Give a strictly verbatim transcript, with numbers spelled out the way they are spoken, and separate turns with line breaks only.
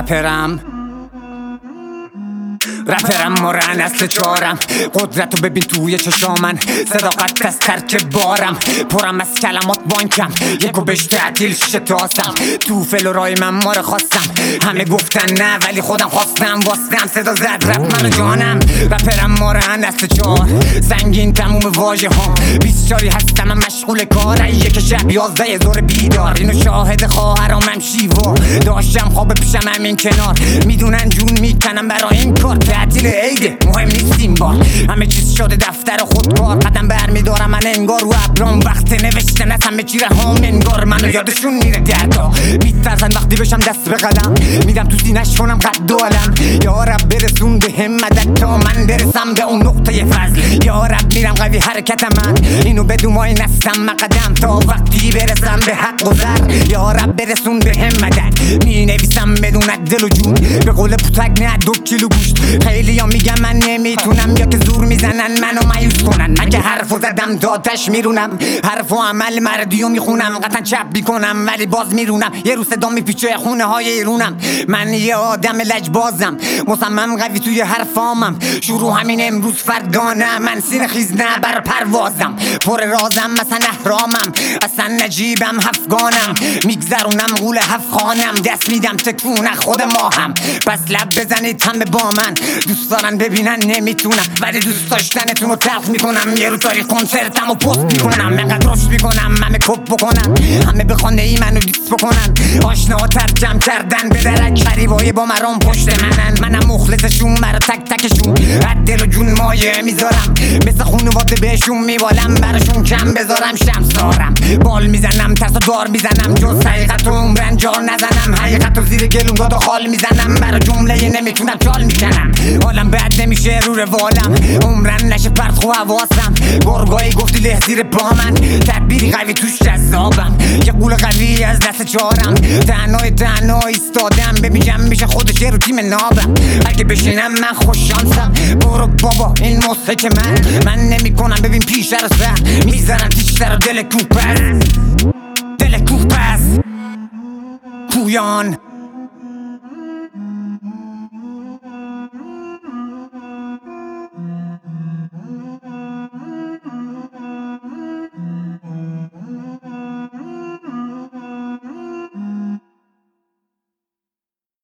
رپرم رپرم مورن اصل چارم قدرتو ببین توی چشامن صداقت از ترک بارم پرم از کلمات بانکم یکو بهش تعطیل شیشه تاسم تو فل و رای من ماره خواستم همه گفتن نه ولی خودم خواستم واستم صدا زد رپ منو جانم رپرم مورن اصل چار سنگین تموم واژه ها بیست چاری هستم من مشغول کار یک شب یازده زور بیدار اینو شاهد خواهرامم شیوا داشتم خواب پیشم همین کنار میدونن جون میکنم برای این کار تعطیل عیده مهم نیستیم بار همه چیز شده دفتر خودکار قدم برمیدارم من انگار رو ابرام وقت نوشتن از همه چی رهام انگار منو یادشون میره دردا میترسن وقتی بشم دست به قلم میدم تو سینش کنم قد و علم یا رب برسون به همت تا من برسم به اون نقطه فضل یا رب میرم قوی حرکت من اینو بدون مای نستم مقدم تا وقتی برسم به حق و زر یا رب برسون به همت می نویسم بدون دل و جون به قول پوتک نه دو کیلو گوشت خیلی ها میگم من نمیتونم یا که زور میزنن منو مایوس کنن مگه حرفو زدم داتش میرونم حرف و عمل مردیو میخونم قطعا چپ میکنم ولی باز میرونم یه رو صدا میپیچه خونه های ایرونم من یه آدم لجبازم مصمم قوی توی حرفامم شروع همین امروز فردا نه من سین خیز نه بر پروازم پر رازم مثلا احرامم اصلا نجیبم هفگانم میگذرونم غول هفت خانم دست میدم تکون خود ما هم پس لب بزنید هم با من دوست دارن ببینن نمیتونم ولی دوست داشتنتون رو تلخ میکنم یه رو تاریخ کنسرتم و پست میکنم منقدر رشد میکنم همه کپ بکنن همه بخوانه ای منو دیست بکنن آشنا ترجم کردن به درک قریبای با مرام پشت منن منم مخلصشون مرا تک تکشون دل و جون مایه میذارم مثل خونواده بهشون میبالم براشون کم بذارم شمسارم بال میزنم ترس و دار میزنم جز حقیقت و عمرن جار نزنم حقیقت و زیر گلونگاد و خال میزنم برا جمله نمیتونم چال میکنم حالم بد نمیشه رو روالم عمرن نشه پرت خو حواسم گرگایی گفتی له زیر با من تدبیری قوی توش جذابم یه قول قوی از دست چارم تنهای تنها ایستادم ببینم میشه خودش رو تیم نابم اگه بشینم من خوش شانسم برو بابا این موسیقی که من من نمی کنم ببین پیش رو سر میزنم تیشتر و دل کوپس دل کوپس پویان